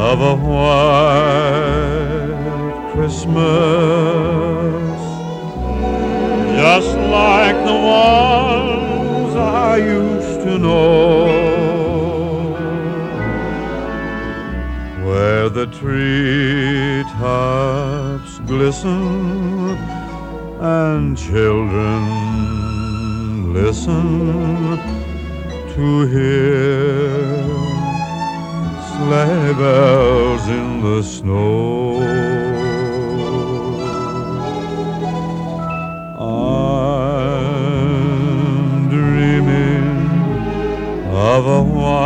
of a white Christmas, just like the ones I used to know, where the treetops glisten and children listen to hear sleigh bells in the snow. I'm dreaming of a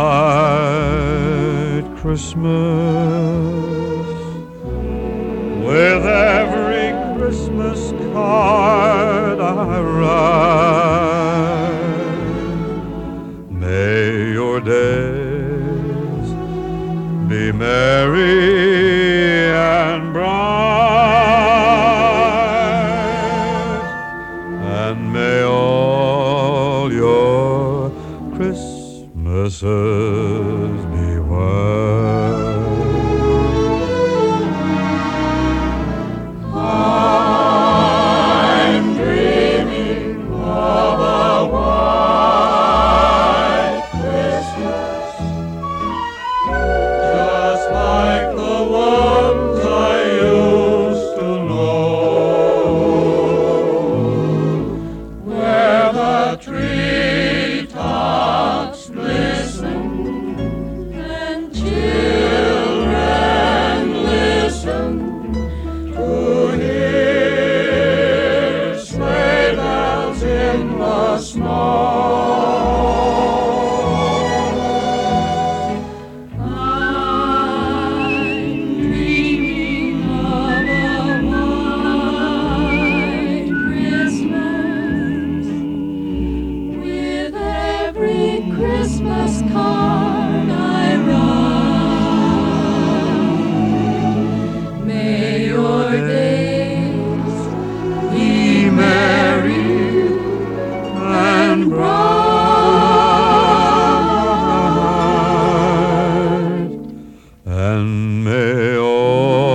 white Christmas, with every Christmas card I write. May your days be merry and bright, and may all your Christmases be white. I'm dreaming of a white Christmas, just like the ones I used to know, where the treetops glisten and children listen to hear sleigh bells in the snow. I'm dreaming of a white Christmas, with every Christmas card I write. May your days be merry and bright, And may all